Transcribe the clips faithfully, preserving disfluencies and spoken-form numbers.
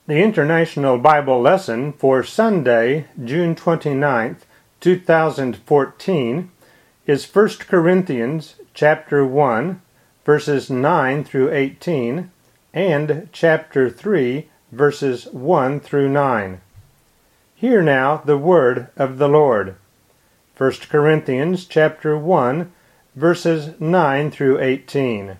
The International Bible Lesson for Sunday, June twenty-ninth, two thousand fourteen, is First Corinthians chapter one, verses nine through eighteen, and chapter three, verses one through nine. Hear now the word of the Lord. First Corinthians chapter one, verses nine through eighteen.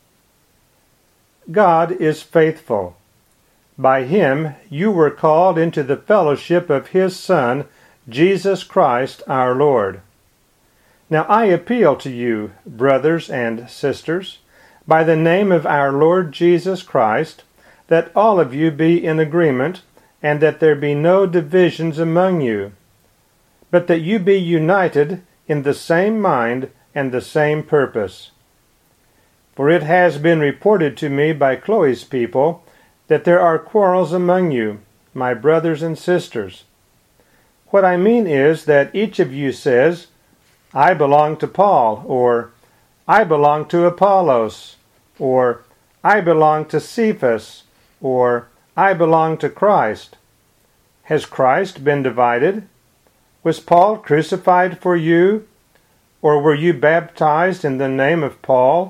God is faithful. By him you were called into the fellowship of his Son, Jesus Christ our Lord. Now I appeal to you, brothers and sisters, by the name of our Lord Jesus Christ, that all of you be in agreement, and that there be no divisions among you, but that you be united in the same mind and the same purpose. For it has been reported to me by Chloe's people that there are quarrels among you, my brothers and sisters. What I mean is that each of you says, I belong to Paul, or I belong to Apollos, or I belong to Cephas, or I belong to Christ. Has Christ been divided? Was Paul crucified for you, or were you baptized in the name of Paul?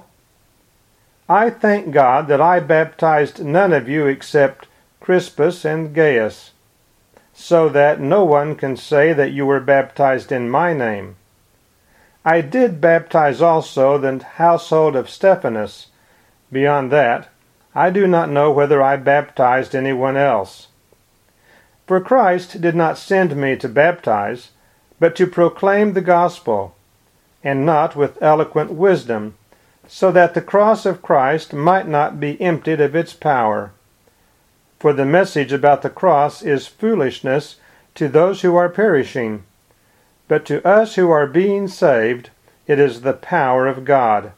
I thank God that I baptized none of you except Crispus and Gaius, so that no one can say that you were baptized in my name. I did baptize also the household of Stephanas. Beyond that, I do not know whether I baptized anyone else. For Christ did not send me to baptize, but to proclaim the gospel, and not with eloquent wisdom, so that the cross of Christ might not be emptied of its power. For the message about the cross is foolishness to those who are perishing, but to us who are being saved it is the power of God.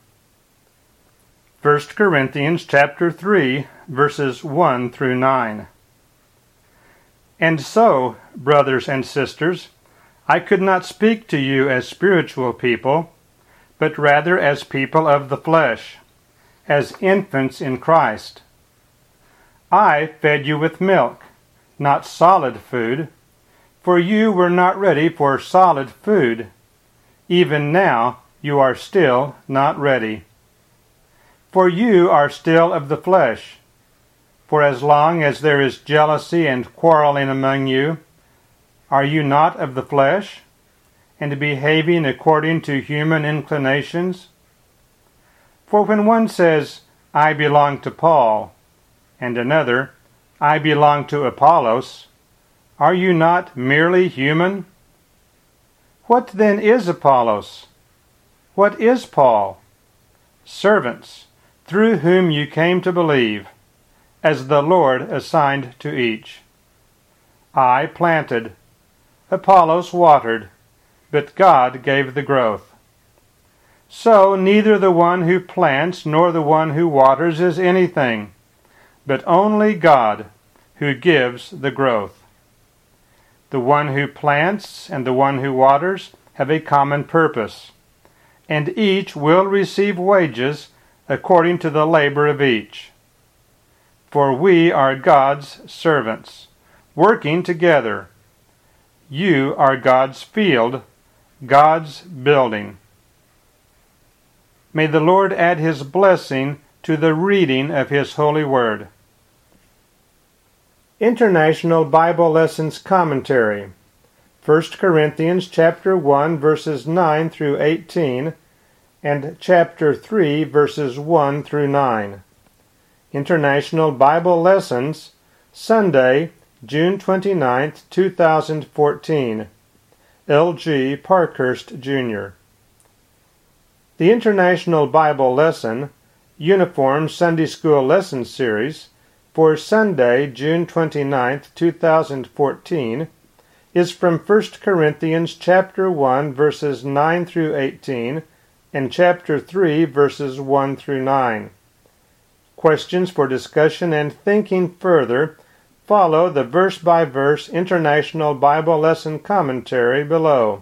First Corinthians chapter three, verses one through nine. And so, brothers and sisters, I could not speak to you as spiritual people, but rather as people of the flesh, as infants in Christ. I fed you with milk, not solid food, for you were not ready for solid food. Even now you are still not ready. For you are still of the flesh. For as long as there is jealousy and quarreling among you, are you not of the flesh, and behaving according to human inclinations? For when one says, I belong to Paul, and another, I belong to Apollos, are you not merely human? What then is Apollos? What is Paul? Servants, through whom you came to believe, as the Lord assigned to each. I planted, Apollos watered, but God gave the growth. So neither the one who plants nor the one who waters is anything, but only God who gives the growth. The one who plants and the one who waters have a common purpose, and each will receive wages according to the labor of each. For we are God's servants, working together. You are God's field, God's building. May the Lord add his blessing to the reading of his holy word. International Bible Lessons Commentary. First Corinthians chapter one, verses nine through eighteen, and chapter three, verses one through nine. International Bible Lessons, Sunday, June twenty-ninth, two thousand fourteen. L G Parkhurst, Junior The International Bible Lesson, Uniform Sunday School Lesson Series, for Sunday, June twenty-ninth, two thousand fourteen, is from First Corinthians chapter one, verses nine through eighteen, and chapter three, verses one through nine. Questions for discussion and thinking further follow the verse-by-verse International Bible Lesson Commentary below.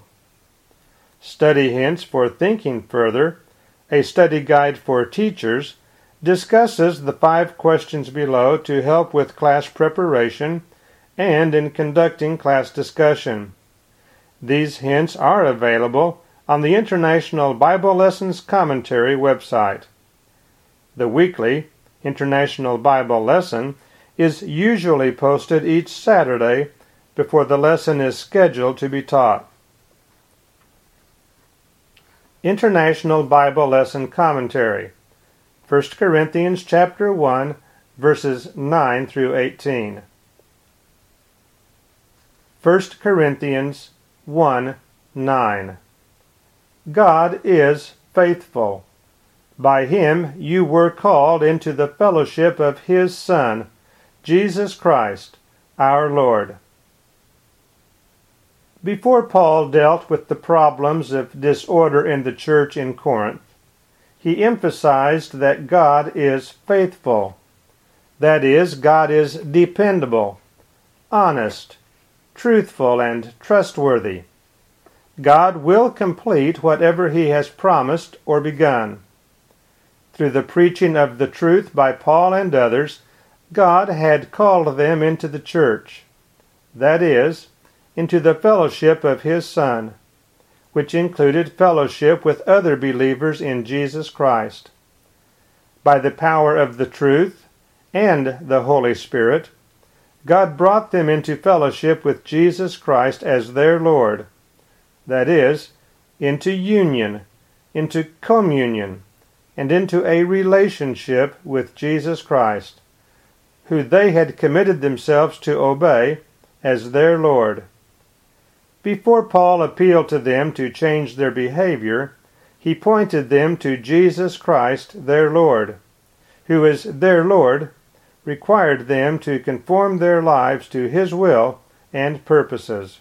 Study hints for thinking further, a study guide for teachers, discusses the five questions below to help with class preparation and in conducting class discussion. These hints are available on the International Bible Lessons Commentary website. The weekly International Bible Lesson is usually posted each Saturday before the lesson is scheduled to be taught. International Bible Lesson Commentary, First Corinthians chapter one, verses nine through eighteen. First Corinthians one, nine. God is faithful. By him you were called into the fellowship of his Son, Jesus Christ, our Lord. Before Paul dealt with the problems of disorder in the church in Corinth, he emphasized that God is faithful. That is, God is dependable, honest, truthful, and trustworthy. God will complete whatever he has promised or begun. Through the preaching of the truth by Paul and others, God had called them into the church, that is, into the fellowship of his Son, which included fellowship with other believers in Jesus Christ. By the power of the truth and the Holy Spirit, God brought them into fellowship with Jesus Christ as their Lord, that is, into union, into communion, and into a relationship with Jesus Christ, who they had committed themselves to obey as their Lord. Before Paul appealed to them to change their behavior, he pointed them to Jesus Christ, their Lord, who as their Lord required them to conform their lives to his will and purposes.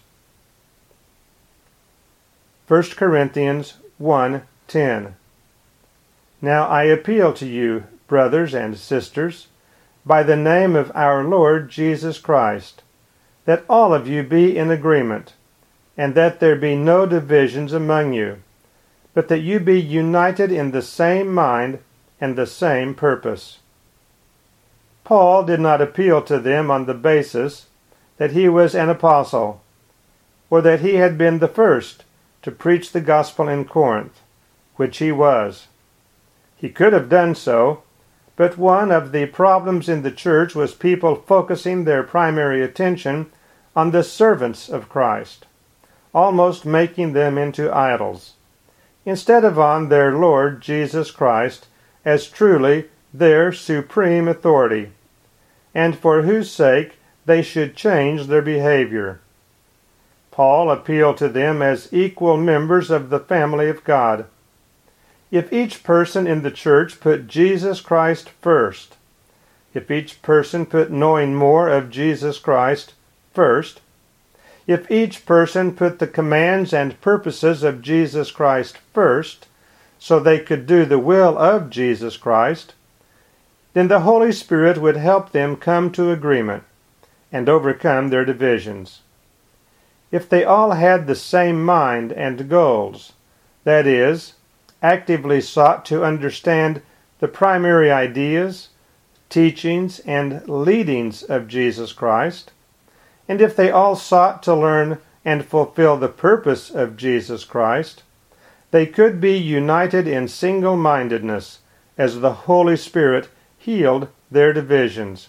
First Corinthians one, ten. Now I appeal to you, brothers and sisters, by the name of our Lord Jesus Christ, that all of you be in agreement, and that there be no divisions among you, but that you be united in the same mind and the same purpose. Paul did not appeal to them on the basis that he was an apostle, or that he had been the first to preach the gospel in Corinth, which he was. He could have done so, but one of the problems in the church was people focusing their primary attention on the servants of Christ, almost making them into idols, instead of on their Lord Jesus Christ as truly their supreme authority, and for whose sake they should change their behavior. Paul appealed to them as equal members of the family of God. If each person in the church put Jesus Christ first, if each person put knowing more of Jesus Christ first, if each person put the commands and purposes of Jesus Christ first, so they could do the will of Jesus Christ, then the Holy Spirit would help them come to agreement and overcome their divisions. If they all had the same mind and goals, that is, actively sought to understand the primary ideas, teachings, and leadings of Jesus Christ, and if they all sought to learn and fulfill the purpose of Jesus Christ, they could be united in single-mindedness as the Holy Spirit healed their divisions.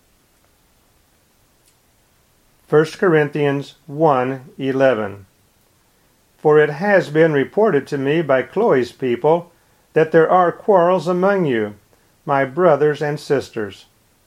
First Corinthians one eleven. For it has been reported to me by Chloe's people that there are quarrels among you, my brothers and sisters.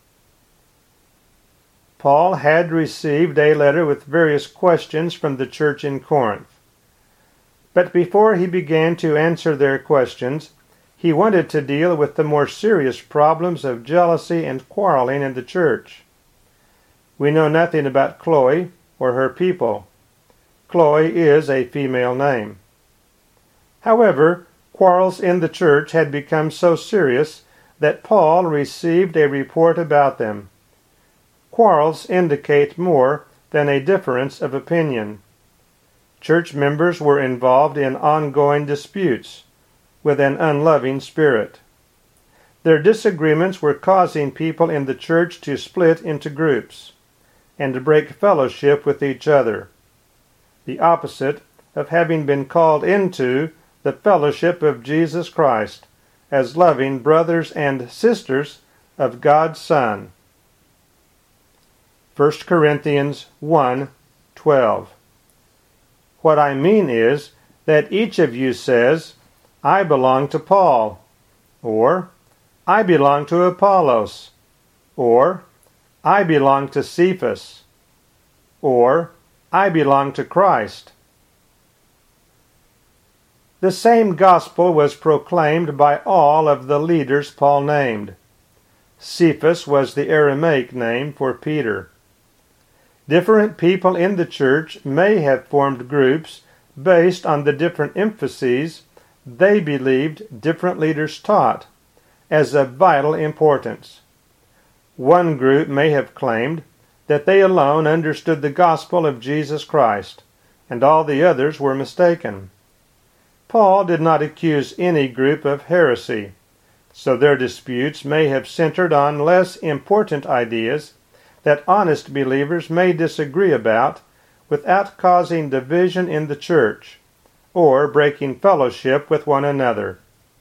Paul had received a letter with various questions from the church in Corinth. But before he began to answer their questions, he wanted to deal with the more serious problems of jealousy and quarreling in the church. We know nothing about Chloe or her people. Chloe is a female name. However, quarrels in the church had become so serious that Paul received a report about them. Quarrels indicate more than a difference of opinion. Church members were involved in ongoing disputes with an unloving spirit. Their disagreements were causing people in the church to split into groups and to break fellowship with each other, the opposite of having been called into the fellowship of Jesus Christ as loving brothers and sisters of God's Son. First Corinthians one twelve. What I mean is that each of you says, I belong to Paul, or I belong to Apollos, or I belong to Cephas, or I belong to Christ. The same gospel was proclaimed by all of the leaders Paul named. Cephas was the Aramaic name for Peter. Different people in the church may have formed groups based on the different emphases they believed different leaders taught as of vital importance. One group may have claimed that they alone understood the gospel of Jesus Christ, and all the others were mistaken. Paul did not accuse any group of heresy, so their disputes may have centered on less important ideas that honest believers may disagree about without causing division in the church or breaking fellowship with one another.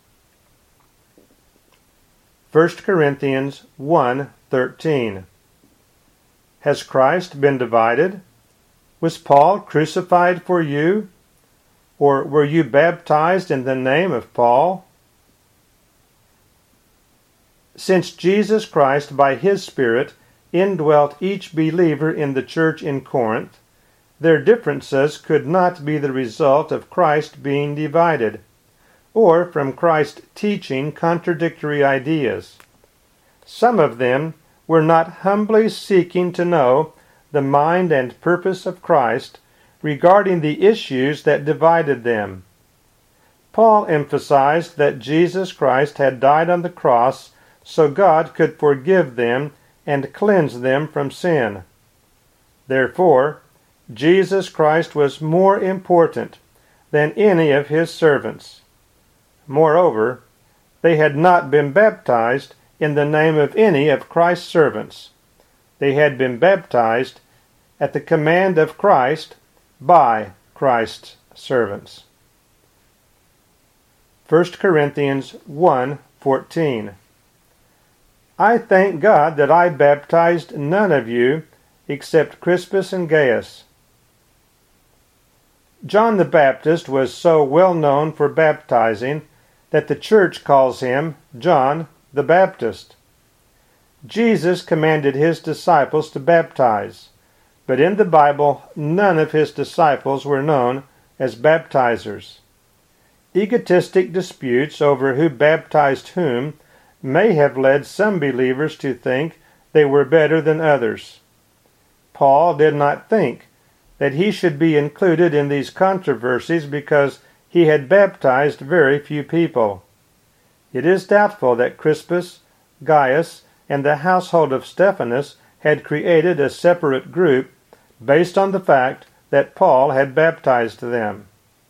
First Corinthians one thirteen. Has Christ been divided? Was Paul crucified for you? Or were you baptized in the name of Paul? Since Jesus Christ by his Spirit indwelt each believer in the church in Corinth, their differences could not be the result of Christ being divided, or from Christ teaching contradictory ideas. Some of them were not humbly seeking to know the mind and purpose of Christ regarding the issues that divided them. Paul emphasized that Jesus Christ had died on the cross so God could forgive them and cleanse them from sin. Therefore, Jesus Christ was more important than any of his servants. Moreover, they had not been baptized in the name of any of Christ's servants. They had been baptized at the command of Christ by Christ's servants. First Corinthians one fourteen. I thank God that I baptized none of you except Crispus and Gaius. John the Baptist was so well known for baptizing that the church calls him John the Baptist. Jesus commanded his disciples to baptize, but in the Bible none of his disciples were known as baptizers. Egotistic disputes over who baptized whom may have led some believers to think they were better than others. Paul did not think that he should be included in these controversies because he had baptized very few people. It is doubtful that Crispus, Gaius, and the household of Stephanas had created a separate group based on the fact that Paul had baptized them.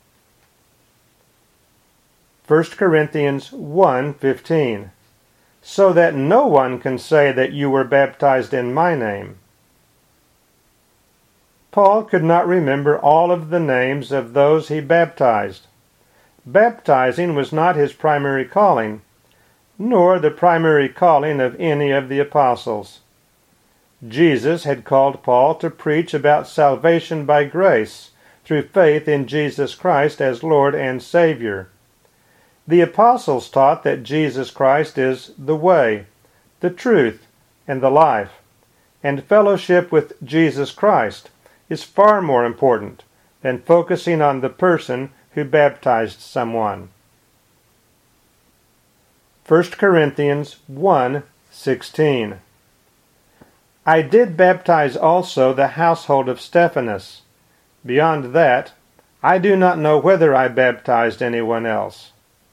First Corinthians one fifteen. So that no one can say that you were baptized in my name. Paul could not remember all of the names of those he baptized. Baptizing was not his primary calling, nor the primary calling of any of the apostles. Jesus had called Paul to preach about salvation by grace through faith in Jesus Christ as Lord and Savior. The apostles taught that Jesus Christ is the way, the truth, and the life, and fellowship with Jesus Christ is far more important than focusing on the person who baptized someone. First Corinthians one sixteen. I did baptize also the household of Stephanas. Beyond that, I do not know whether I baptized anyone else.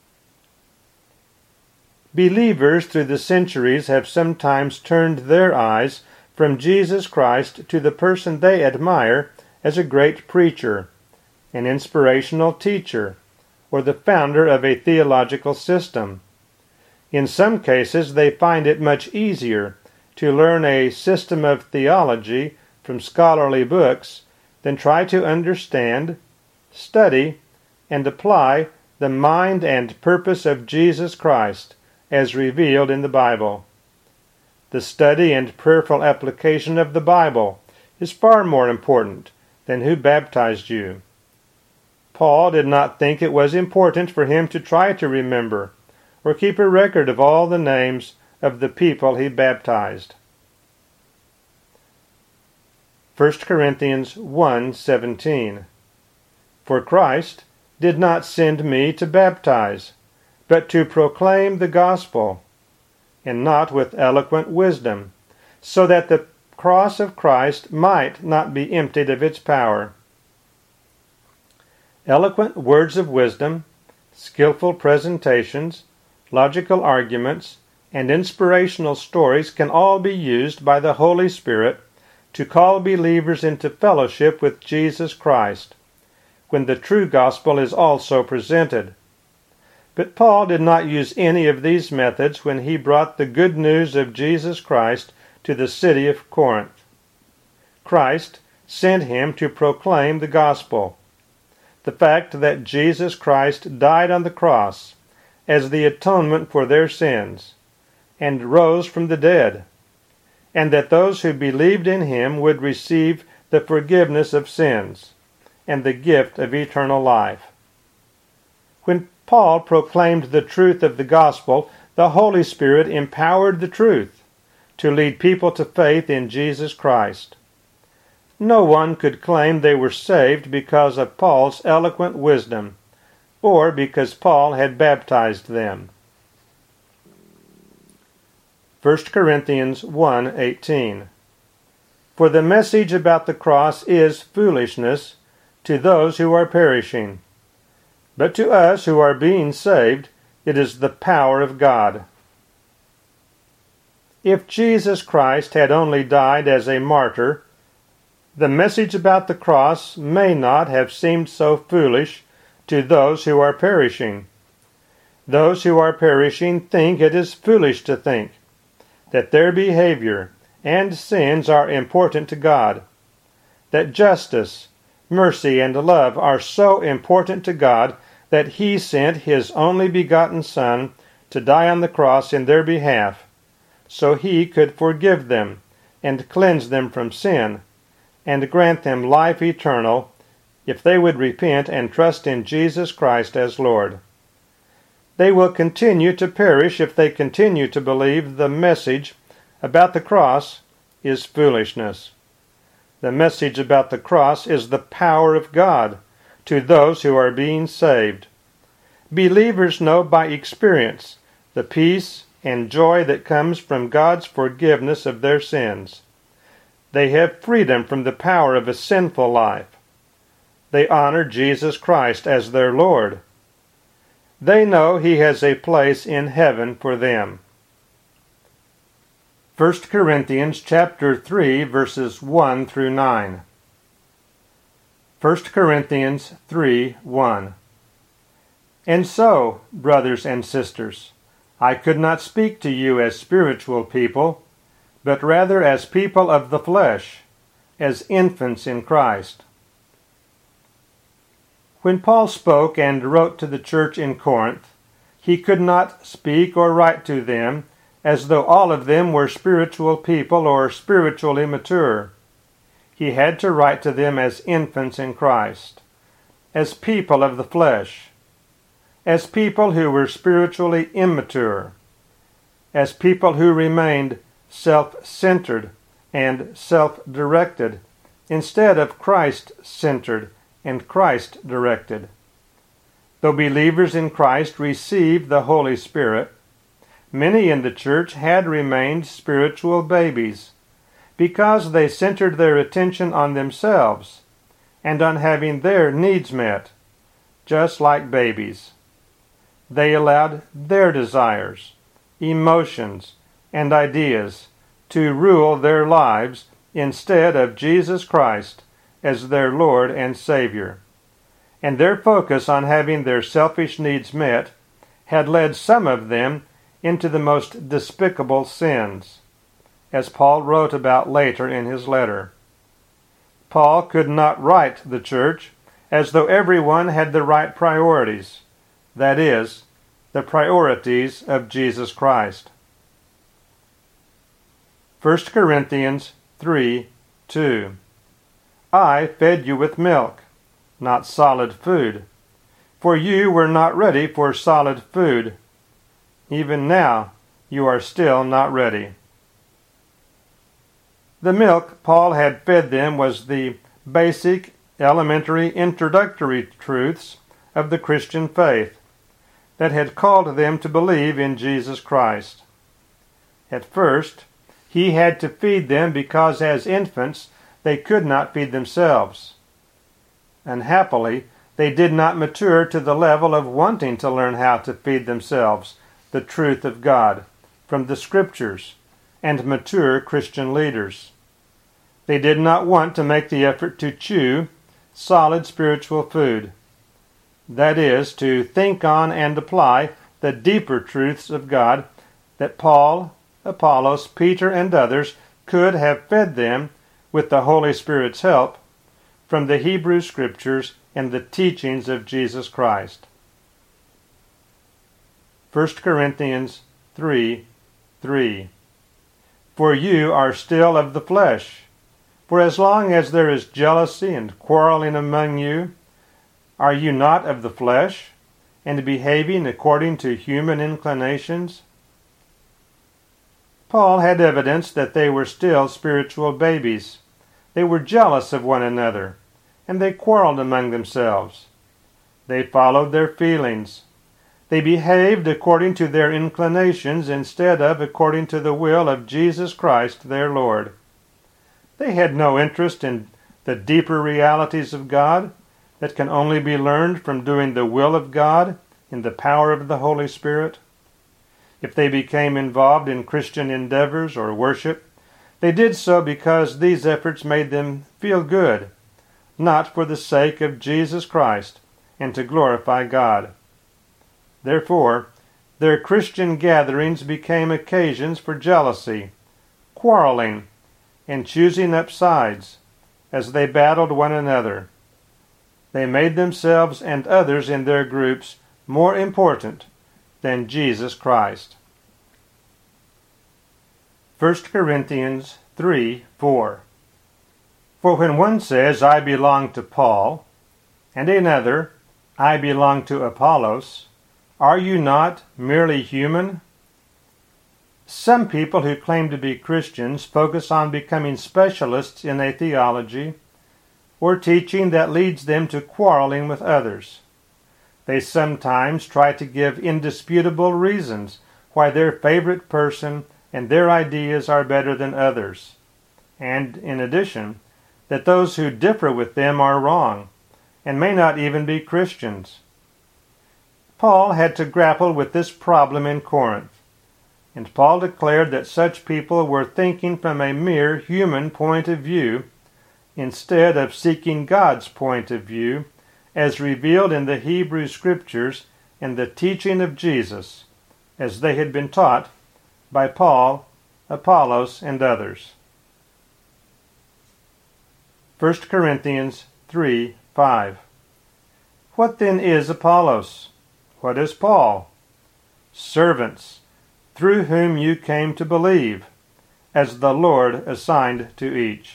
Believers through the centuries have sometimes turned their eyes from Jesus Christ to the person they admire as a great preacher, an inspirational teacher, or the founder of a theological system. In some cases, they find it much easier to learn a system of theology from scholarly books than try to understand, study, and apply the mind and purpose of Jesus Christ as revealed in the Bible. The study and prayerful application of the Bible is far more important than who baptized you. Paul did not think it was important for him to try to remember or keep a record of all the names of the people he baptized. First Corinthians one seventeen. For Christ did not send me to baptize, but to proclaim the gospel, and not with eloquent wisdom, so that the cross of Christ might not be emptied of its power. Eloquent words of wisdom, skillful presentations, logical arguments, and inspirational stories can all be used by the Holy Spirit to call believers into fellowship with Jesus Christ, when the true gospel is also presented. But Paul did not use any of these methods when he brought the good news of Jesus Christ to the city of Corinth. Christ sent him to proclaim the gospel, the fact that Jesus Christ died on the cross as the atonement for their sins, and rose from the dead, and that those who believed in him would receive the forgiveness of sins and the gift of eternal life. When Paul proclaimed the truth of the gospel, the Holy Spirit empowered the truth to lead people to faith in Jesus Christ. No one could claim they were saved because of Paul's eloquent wisdom, or because Paul had baptized them. First Corinthians one eighteen. For the message about the cross is foolishness to those who are perishing, but to us who are being saved it is the power of God. If Jesus Christ had only died as a martyr, the message about the cross may not have seemed so foolish to those who are perishing. Those who are perishing think it is foolish to think that their behavior and sins are important to God, that justice, mercy, and love are so important to God that He sent His only begotten Son to die on the cross in their behalf, so He could forgive them and cleanse them from sin, and grant them life eternal if they would repent and trust in Jesus Christ as Lord. They will continue to perish if they continue to believe the message about the cross is foolishness. The message about the cross is the power of God to those who are being saved. Believers know by experience the peace and joy that comes from God's forgiveness of their sins. They have freedom from the power of a sinful life. They honor Jesus Christ as their Lord. They know He has a place in heaven for them. First Corinthians chapter three, verses one through nine. First Corinthians three one. And so, brothers and sisters, I could not speak to you as spiritual people, but rather as people of the flesh, as infants in Christ. When Paul spoke and wrote to the church in Corinth, he could not speak or write to them as though all of them were spiritual people or spiritually mature. He had to write to them as infants in Christ, as people of the flesh, as people who were spiritually immature, as people who remained self-centered and self-directed instead of Christ-centered and Christ-directed. Though believers in Christ received the Holy Spirit, many in the church had remained spiritual babies because they centered their attention on themselves and on having their needs met, just like babies. They allowed their desires, emotions, and ideas to rule their lives instead of Jesus Christ as their Lord and Savior. And their focus on having their selfish needs met had led some of them into the most despicable sins, as Paul wrote about later in his letter. Paul could not write the church as though everyone had the right priorities, that is, the priorities of Jesus Christ. First Corinthians three two. I fed you with milk, not solid food, for you were not ready for solid food. Even now you are still not ready. The milk Paul had fed them was the basic, elementary, introductory truths of the Christian faith that had called them to believe in Jesus Christ. At first, he had to feed them because as infants they could not feed themselves. Unhappily, they did not mature to the level of wanting to learn how to feed themselves the truth of God from the Scriptures and mature Christian leaders. They did not want to make the effort to chew solid spiritual food. That is, to think on and apply the deeper truths of God that Paul, Apollos, Peter, and others could have fed them with the Holy Spirit's help from the Hebrew Scriptures and the teachings of Jesus Christ. First Corinthians three three. For you are still of the flesh. For as long as there is jealousy and quarreling among you, are you not of the flesh, and behaving according to human inclinations? Paul had evidence that they were still spiritual babies. They were jealous of one another, and they quarreled among themselves. They followed their feelings. They behaved according to their inclinations instead of according to the will of Jesus Christ their Lord. They had no interest in the deeper realities of God that can only be learned from doing the will of God in the power of the Holy Spirit. If they became involved in Christian endeavors or worship, they did so because these efforts made them feel good, not for the sake of Jesus Christ and to glorify God. Therefore, their Christian gatherings became occasions for jealousy, quarreling, and choosing up sides as they battled one another. They made themselves and others in their groups more important than Jesus Christ. First Corinthians three four. For when one says, I belong to Paul, and another, I belong to Apollos, are you not merely human? Some people who claim to be Christians focus on becoming specialists in a theology or teaching that leads them to quarreling with others. They sometimes try to give indisputable reasons why their favorite person and their ideas are better than others, and, in addition, that those who differ with them are wrong and may not even be Christians. Paul had to grapple with this problem in Corinth, and Paul declared that such people were thinking from a mere human point of view instead of seeking God's point of view as revealed in the Hebrew Scriptures and the teaching of Jesus, as they had been taught by Paul, Apollos, and others. First Corinthians three five. What then is Apollos? What is Paul? Servants, through whom you came to believe, as the Lord assigned to each.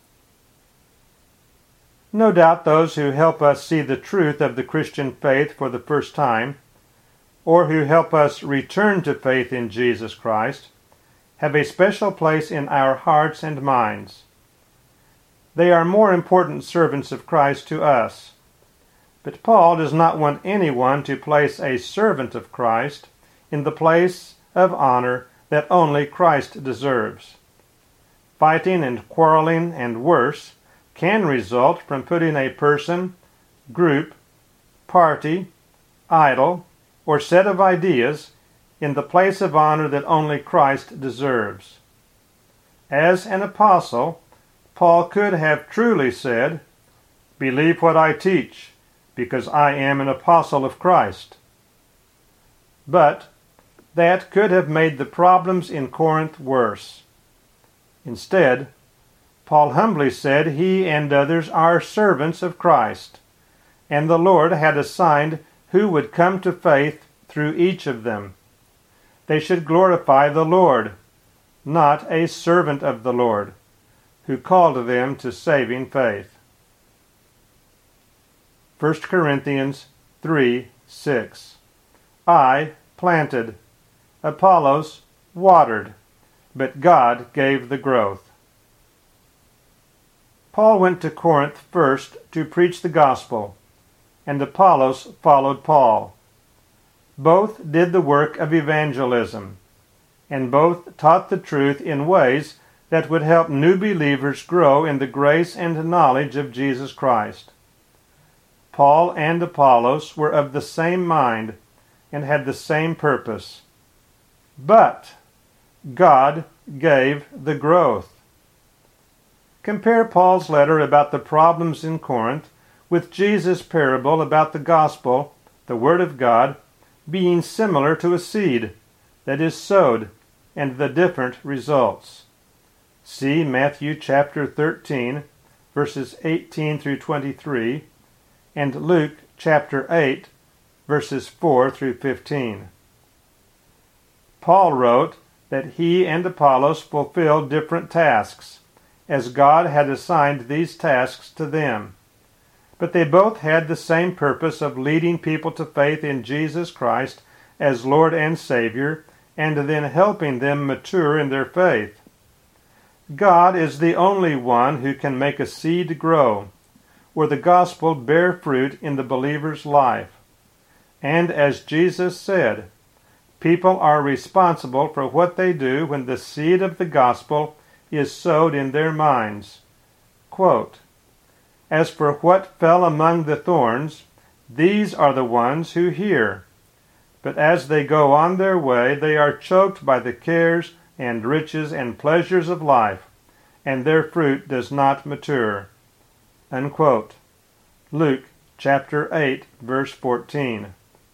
No doubt those who help us see the truth of the Christian faith for the first time, or who help us return to faith in Jesus Christ, have a special place in our hearts and minds. They are more important servants of Christ to us. But Paul does not want anyone to place a servant of Christ in the place of honor that only Christ deserves. Fighting and quarreling and worse can result from putting a person, group, party, idol, or set of ideas in the place of honor that only Christ deserves. As an apostle, Paul could have truly said, "Believe what I teach, because I am an apostle of Christ." But that could have made the problems in Corinth worse. Instead, Paul humbly said he and others are servants of Christ, and the Lord had assigned who would come to faith through each of them. They should glorify the Lord, not a servant of the Lord, who called them to saving faith. First Corinthians three six. I planted, Apollos watered, but God gave the growth. Paul went to Corinth first to preach the gospel, and Apollos followed Paul. Both did the work of evangelism, and both taught the truth in ways that would help new believers grow in the grace and knowledge of Jesus Christ. Paul and Apollos were of the same mind and had the same purpose. But God gave the growth. Compare Paul's letter about the problems in Corinth with Jesus' parable about the gospel, the Word of God, being similar to a seed that is sowed and the different results. See Matthew chapter thirteen, verses eighteen through twenty-three, and Luke chapter eight, verses four through fifteen. Paul wrote that he and Apollos fulfilled different tasks, as God had assigned these tasks to them. But they both had the same purpose of leading people to faith in Jesus Christ as Lord and Savior, and then helping them mature in their faith. God is the only one who can make a seed grow, or the gospel bear fruit in the believer's life. And as Jesus said, people are responsible for what they do when the seed of the gospel is sowed in their minds. Quote, As for what fell among the thorns, these are the ones who hear. But as they go on their way, they are choked by the cares and riches and pleasures of life, and their fruit does not mature. Unquote. Luke chapter eight, verse fourteen.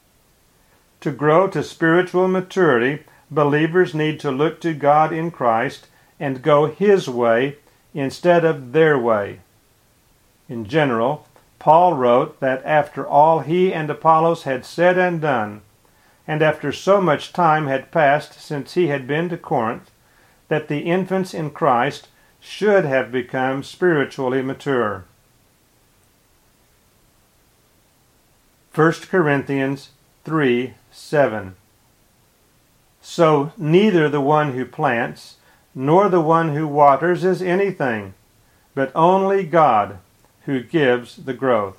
To grow to spiritual maturity, believers need to look to God in Christ and go His way instead of their way. In general, Paul wrote that after all he and Apollos had said and done, and after so much time had passed since he had been to Corinth, that the infants in Christ should have become spiritually mature. First Corinthians three seven. So neither the one who plants nor the one who waters is anything, but only God who gives the growth.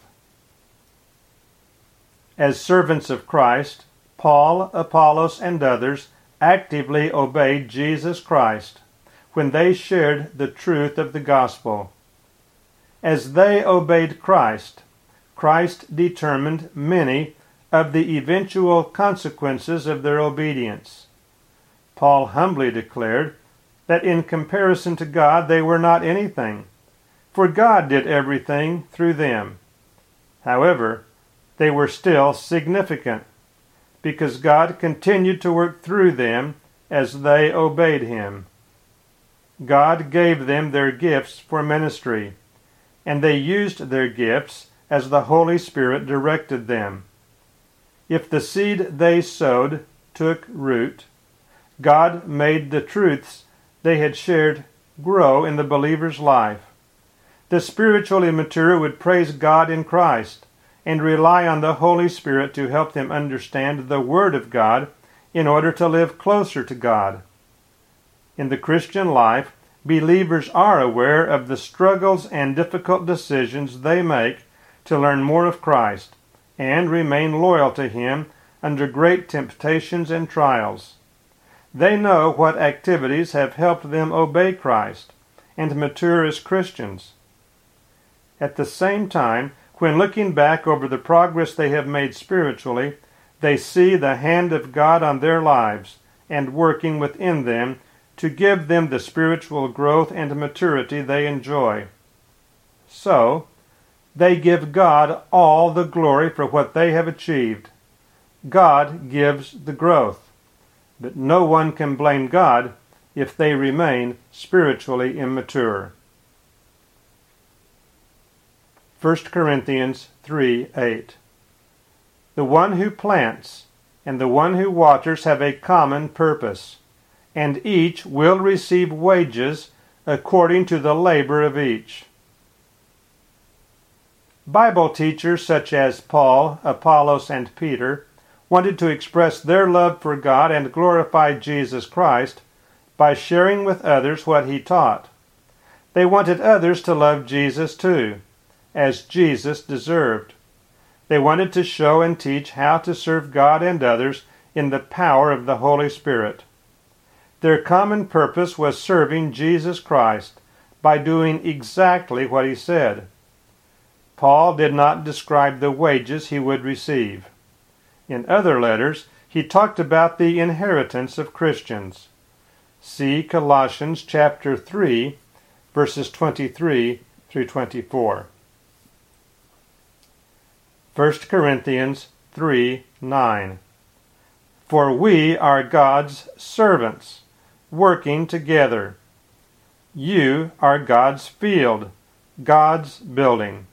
As servants of Christ, Paul, Apollos, and others actively obeyed Jesus Christ when they shared the truth of the gospel. As they obeyed Christ, Christ determined many of the eventual consequences of their obedience. Paul humbly declared that in comparison to God they were not anything, for God did everything through them. However, they were still significant, because God continued to work through them as they obeyed Him. God gave them their gifts for ministry, and they used their gifts as the Holy Spirit directed them. If the seed they sowed took root, God made the truths they had shared grow in the believer's life. The spiritually mature would praise God in Christ and rely on the Holy Spirit to help them understand the Word of God in order to live closer to God. In the Christian life, believers are aware of the struggles and difficult decisions they make to learn more of Christ and remain loyal to Him under great temptations and trials. They know what activities have helped them obey Christ and mature as Christians. At the same time, when looking back over the progress they have made spiritually, they see the hand of God on their lives and working within them to give them the spiritual growth and maturity they enjoy. So, they give God all the glory for what they have achieved. God gives the growth. but no one can blame God if they remain spiritually immature. First Corinthians three eight. The one who plants and the one who waters have a common purpose, and each will receive wages according to the labor of each. Bible teachers such as Paul, Apollos, and Peter wanted to express their love for God and glorify Jesus Christ by sharing with others what he taught. They wanted others to love Jesus too, as Jesus deserved. They wanted to show and teach how to serve God and others in the power of the Holy Spirit. Their common purpose was serving Jesus Christ by doing exactly what he said. Paul did not describe the wages he would receive. In other letters, he talked about the inheritance of Christians. See Colossians chapter three, verses twenty-three through twenty-four. First Corinthians three nine. For we are God's servants, working together. You are God's field, God's building.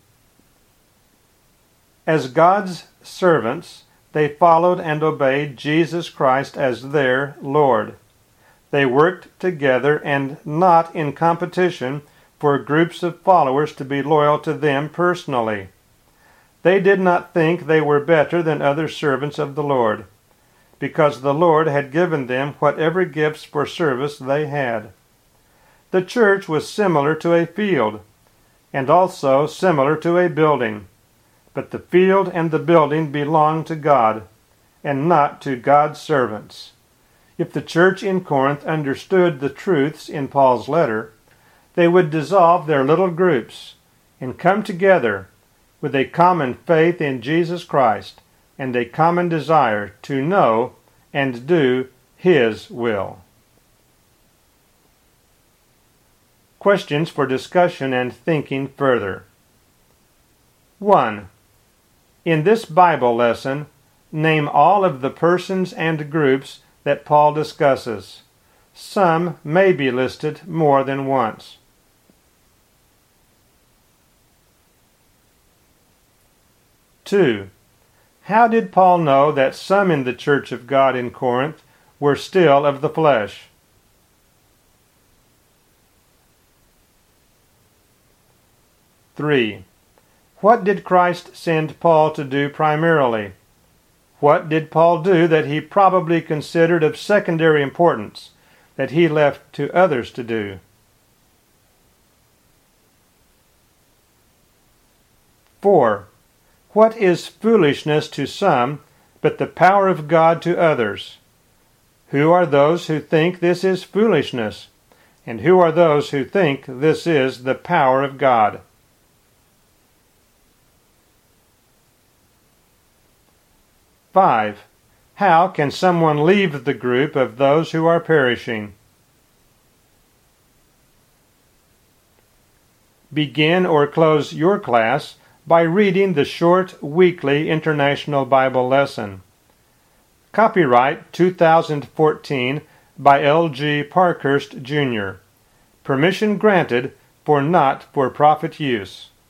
As God's servants, they followed and obeyed Jesus Christ as their Lord. They worked together and not in competition for groups of followers to be loyal to them personally. They did not think they were better than other servants of the Lord, because the Lord had given them whatever gifts for service they had. The church was similar to a field, and also similar to a building, but the field and the building belonged to God, and not to God's servants. If the church in Corinth understood the truths in Paul's letter, they would dissolve their little groups and come together with a common faith in Jesus Christ and a common desire to know and do His will. Questions for discussion and thinking further. one. In this Bible lesson, name all of the persons and groups that Paul discusses. Some may be listed more than once. two. How did Paul know that some in the church of God in Corinth were still of the flesh? three. What did Christ send Paul to do primarily? What did Paul do that he probably considered of secondary importance, that he left to others to do? four. What is foolishness to some, but the power of God to others? Who are those who think this is foolishness, and who are those who think this is the power of God? five. How can someone leave the group of those who are perishing? Begin or close your class by reading the short weekly International Bible lesson. Copyright two thousand fourteen by L G Parkhurst, Junior Permission granted for not-for-profit use.